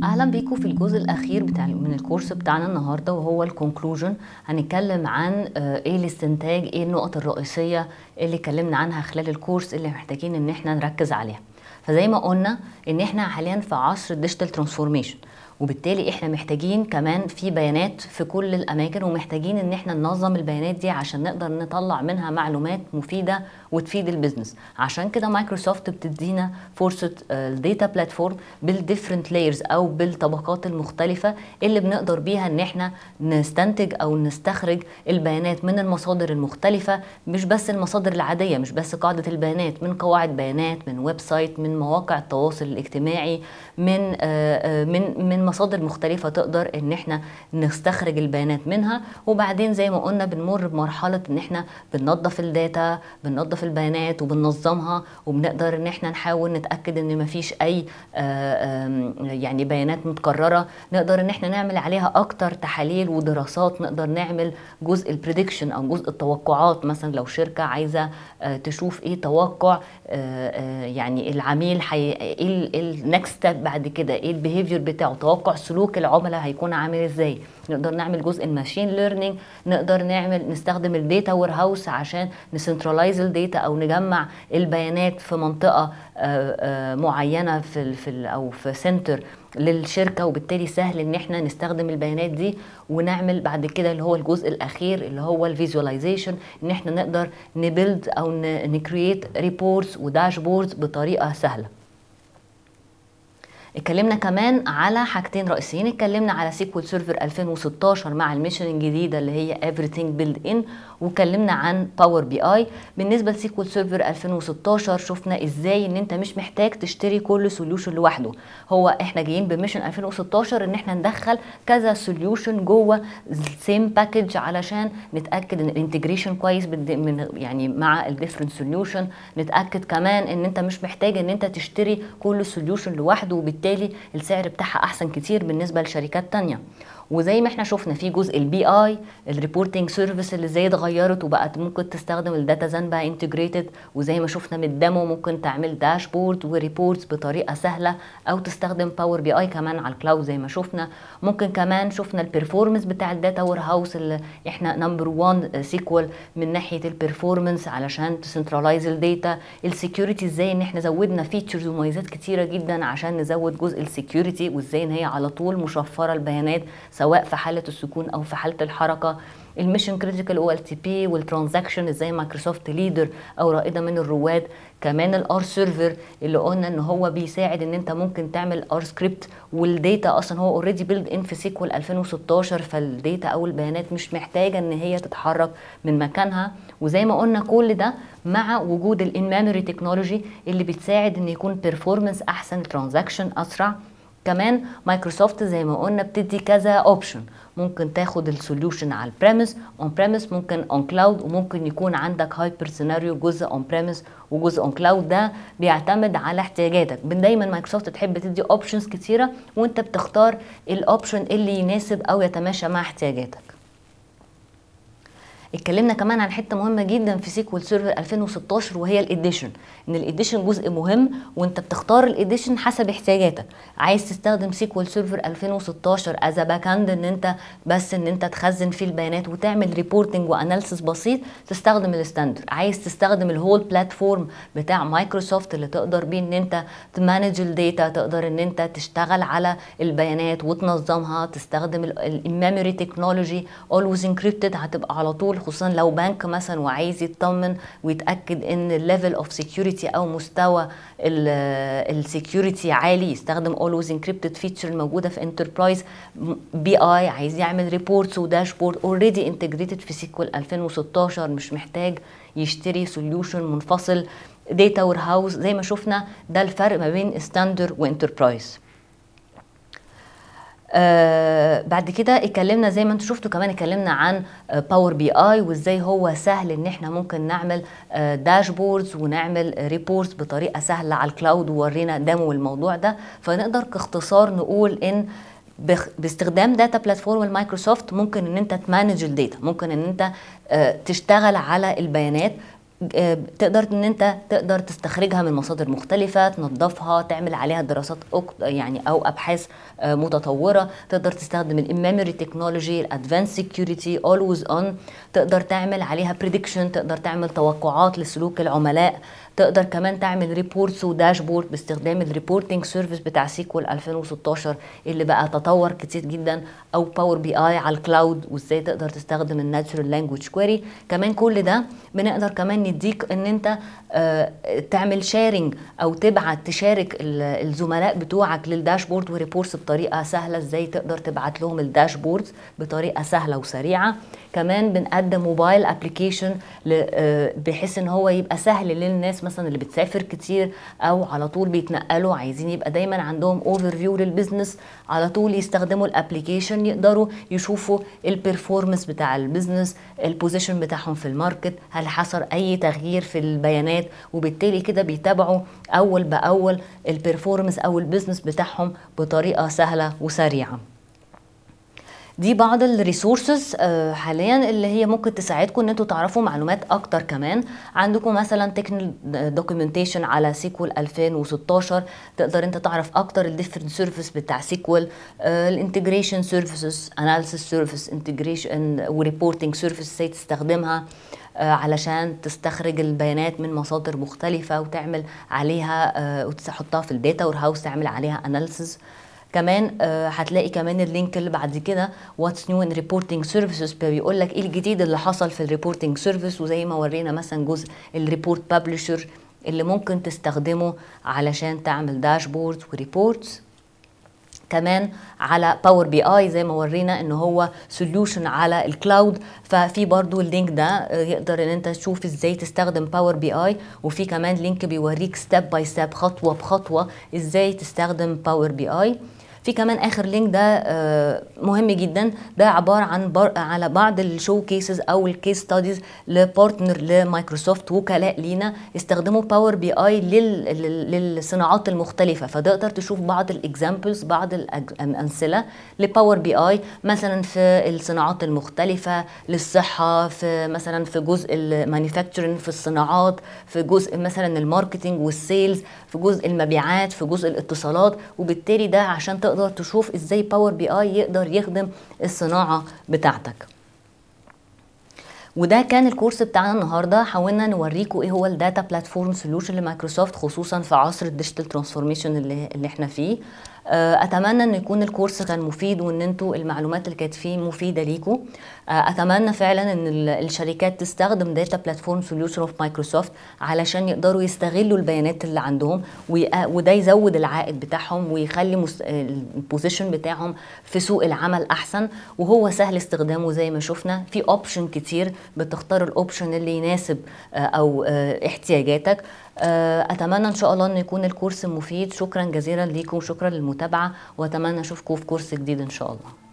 اهلا بيكم في الجزء الاخير من الكورس بتاعنا النهارده، وهو الكونكلوجن. هنتكلم عن ايه الاستنتاج، ايه النقط الرئيسيه اللي اتكلمنا عنها خلال الكورس اللي محتاجين ان احنا نركز عليها. فزي ما قلنا ان احنا حاليا في عصر الديجيتال ترانسفورميشن، وبالتالي احنا محتاجين كمان في بيانات في كل الاماكن، ومحتاجين ان احنا ننظم البيانات دي عشان نقدر نطلع منها معلومات مفيده وتفيد البيزنس. عشان كده مايكروسوفت بتدينا فرصه الداتا بلاتفورم بالديفرنت لايرز او بالطبقات المختلفه اللي بنقدر بيها ان احنا نستنتج او نستخرج البيانات من المصادر المختلفه، مش بس المصادر العاديه، مش بس قاعده البيانات، من قواعد بيانات، من ويب سايت، من مواقع التواصل الاجتماعي، من مصادر مختلفة تقدر ان احنا نستخرج البيانات منها. وبعدين زي ما قلنا بنمر بمرحلة ان احنا بننظف الداتا، بننظف البيانات وبننظمها، وبنقدر ان احنا نحاول نتأكد ان مفيش اي يعني بيانات متكررة، نقدر ان احنا نعمل عليها اكتر تحاليل ودراسات، نقدر نعمل جزء البريدكشن او جزء التوقعات. مثلا لو شركة عايزة تشوف ايه توقع يعني العميل ايه النكست ستيب بعد كده، ايه البيهيفير بتاعه، توقع سلوك العملاء هيكون عامل ازاي، نقدر نعمل جزء الماشين ليرنينج، نقدر نستخدم الداتا وير هاوس عشان نسنترلايز الداتا او نجمع البيانات في منطقه معينه او في سنتر للشركه، وبالتالي سهل ان احنا نستخدم البيانات دي ونعمل بعد كده اللي هو الجزء الاخير اللي هو الفيزواليزيشن، ان احنا نقدر نبيلد او نكرييت ريبورتس وداشبوردز بطريقه سهله. اتكلمنا كمان على حاجتين رئيسيين، اتكلمنا على سيكوال سيرفر 2016 مع الميشن الجديدة اللي هي everything built in، واتكلمنا عن باور بي اي. بالنسبة لسيكوال سيرفر 2016 شفنا ازاي ان انت مش محتاج تشتري كل سوليوشن لوحده، هو احنا جايين بميشن 2016 ان احنا ندخل كذا سوليوشن جوه السيم باكج علشان نتاكد ان الانتجريشن كويس يعني مع الديفرنت سوليوشن، نتاكد كمان ان انت مش محتاج ان انت تشتري كل سوليوشن لوحده، وبالتالي السعر بتاعها احسن كتير بالنسبه لشركات تانية. وزي ما احنا شفنا في جزء البي اي الريبورتنج سيرفيس اللي ازاي اتغيرت وبقت ممكن تستخدم الداتا زان بقى انتجريتد، وزي ما شفنا من الديمو ممكن تعمل داشبورد وريبورتس بطريقه سهله، او تستخدم باور بي اي كمان على الكلاود زي ما شفنا. ممكن كمان شفنا البرفورمانس بتاع الداتا وير هاوس اللي احنا نمبر 1 سيكوال من ناحيه البرفورمانس علشان تسنترلايز الداتا. السكيورتي ازاي ان احنا زودنا فيتشرز ومميزات كتيره جدا عشان نزود جزء السكيورتي، وازاي ان هي على طول مشفره البيانات سواء في حالة السكون أو في حالة الحركة. الميشن كريتيكال او ال تي بي والترانزاكشن ازاي مايكروسوفت ليدر او رائده من الرواد. كمان الار سيرفر اللي قلنا ان هو بيساعد ان انت ممكن تعمل ار سكريبت، والداتا اصلا هو اوريدي بيلد ان في سيكوال 2016، فالداتا او البيانات مش محتاجه ان هي تتحرك من مكانها. وزي ما قلنا كل ده مع وجود الان ميموري تكنولوجي اللي بتساعد ان يكون بيرفورمانس احسن، ترانزاكشن اسرع. كمان مايكروسوفت زي ما قلنا بتدي كذا اوبشن، ممكن تاخد السوليوشن على البريمس اون بريمس، ممكن اون كلاود، وممكن يكون عندك هايبر سيناريو جزء اون بريمس وجزء اون كلاود. ده بيعتمد على احتياجاتك، دايما مايكروسوفت تحب تدي اوبشنز كتيره وانت بتختار الاوبشن اللي يناسب او يتماشى مع احتياجاتك. اتكلمنا كمان عن حته مهمه جدا في سيكوال سيرفر 2016 وهي الاديشن، ان الاديشن جزء مهم وانت بتختار الاديشن حسب احتياجاتك. عايز تستخدم سيكوال سيرفر 2016 از باك اند ان انت بس ان انت تخزن فيه البيانات وتعمل ريبورتنج واناليسيس بسيط، تستخدم الستاندرد. عايز تستخدم الهول بلاتفورم بتاع مايكروسوفت اللي تقدر بيه ان انت تمانج الداتا، تقدر ان انت تشتغل على البيانات وتنظمها، تستخدم الميموري تكنولوجي اولويز انكريبتد، هتبقى على طول، خصوصا لو بنك مثلا وعايز يطمن ويتاكد ان الليفل اوف سكيورتي او مستوى السكيورتي عالي، يستخدم اولويز انكريبتد فيتشر الموجوده في انتربرايز. بي اي عايز يعمل ريبورتس وداشبورد اوريدي انتجريتد في سيكوال 2016، مش محتاج يشتري سوليوشن منفصل. داتا وير هاوس زي ما شفنا ده الفرق ما بين ستاندرد وانتربرايز. بعد كده اتكلمنا زي ما انتم شفتوا كمان اتكلمنا عن باور بي اي وازاي هو سهل ان احنا ممكن نعمل داشبوردز ونعمل ريبورتس بطريقه سهله على الكلاود، وورينا ديمو الموضوع ده. فنقدر كاختصار نقول ان باستخدام داتا بلاتفورم المايكروسوفت ممكن ان انت تمانج الداتا، ممكن ان انت تشتغل على البيانات تقدر ان انت تقدر تستخرجها من مصادر مختلفة، تنظفها، تعمل عليها دراسات يعني او ابحاث متطورة. تقدر تستخدم الاميموري تكنولوجي، الادفانس سيكيورتي، اولويز اون. تقدر تعمل عليها بريدكشن، تقدر تعمل توقعات لسلوك العملاء. تقدر كمان تعمل ريبورتس وداشبورد باستخدام الريبورتنج سيرفيس بتاع سيكوال 2016 اللي بقى تطور كتير جدا، او باور بي اي على الكلاود، وازاي تقدر تستخدم الناتشورال لانجويج كويري. كمان كل ده بنقدر كمان نديك ان انت تعمل شيرنج او تشارك الزملاء بتوعك للداشبورد وريبورتس بطريقه سهله. ازاي تقدر تبعت لهم الداشبورد بطريقه سهله وسريعه. كمان بنقدم موبايل ابلكيشن بحيث ان هو يبقى سهل للناس مثلا اللي بتسافر كتير او على طول بيتنقلوا، عايزين يبقى دايما عندهم اوفر فيو للبيزنس، على طول يستخدموا الابلكيشن، يقدروا يشوفوا البرفورمانس بتاع البيزنس، البوزيشن بتاعهم في الماركت، هل حصل اي تغيير في البيانات، وبالتالي كده بيتابعوا اول باول البرفورمانس او البيزنس بتاعهم بطريقه سهله وسريعه. دي بعض الريسورسز حاليا اللي هي ممكن تساعدكم ان انتوا تعرفوا معلومات اكتر. كمان عندكم مثلا تكنيكال دوكيومنتيشن على سيكوال 2016، تقدر انت تعرف اكتر الديفرنت سيرفيس بتاع سيكوال، الانتجريشن سيرفيسز، اناليسيس سيرفيس، انتجريشن وريبورتنج سيرفيس ازاي تستخدمها علشان تستخرج البيانات من مصادر مختلفة وتعمل عليها وتحطها في الداتا وير هاوس، تعمل عليها اناليسيس. كمان هتلاقي كمان اللينك اللي بعد كده واتس نيو ان ريبورتنج سيرفيسز، بيقول لك ايه الجديد اللي حصل في الريبورتنج سيرفيس، وزي ما ورينا مثلا جزء الريبورت بابلشر اللي ممكن تستخدمه علشان تعمل داشبورد وريبورتس. كمان على باور بي اي زي ما ورينا ان هو سوليوشن على الكلاود، ففي برضو اللينك ده يقدر ان انت تشوف ازاي تستخدم باور بي اي، وفي كمان لينك بيوريك ستيب باي ستيب خطوه بخطوه ازاي تستخدم باور بي اي. في كمان اخر لينك ده مهم جدا، ده عباره عن على بعض الشو كيسز او الكيس ستاديز لبارتنر لمايكروسوفت، وكلاء لينا استخدموا باور بي اي للصناعات المختلفه، فتقدر تشوف بعض الاكزامبلز، بعض الامثله لباور بي اي مثلا في الصناعات المختلفه، للصحه، في مثلا في جزء المانيفاكتشرنج، في الصناعات، في جزء مثلا الماركتنج والسيلز، في جزء المبيعات، في جزء الاتصالات. وبالتالي ده عشان تقدر تشوف ازاي باور بي اي يقدر يخدم الصناعة بتاعتك. وده كان الكورس بتاعنا النهارده، حاولنا نوريكم ايه هو الداتا بلاتفورم سوليوشن لمايكروسوفت، خصوصا في عصر الديجيتال ترانسفورميشن اللي احنا فيه. اتمنى ان يكون الكورس كان مفيد، وان انتوا المعلومات اللي كانت فيه مفيده ليكم. اتمنى فعلا ان الشركات تستخدم داتا بلاتفورم سوليوشن اوف مايكروسوفت علشان يقدروا يستغلوا البيانات اللي عندهم، وده يزود العائد بتاعهم ويخلي البوزيشن بتاعهم في سوق العمل احسن. وهو سهل استخدامه زي ما شفنا، في اوبشن كتير بتختار الاوبشن اللي يناسب او احتياجاتك. اتمنى ان شاء الله ان يكون الكورس مفيد. شكرا جزيلا ليكم، شكرا للمتابعه، واتمنى اشوفكم في كورس جديد ان شاء الله.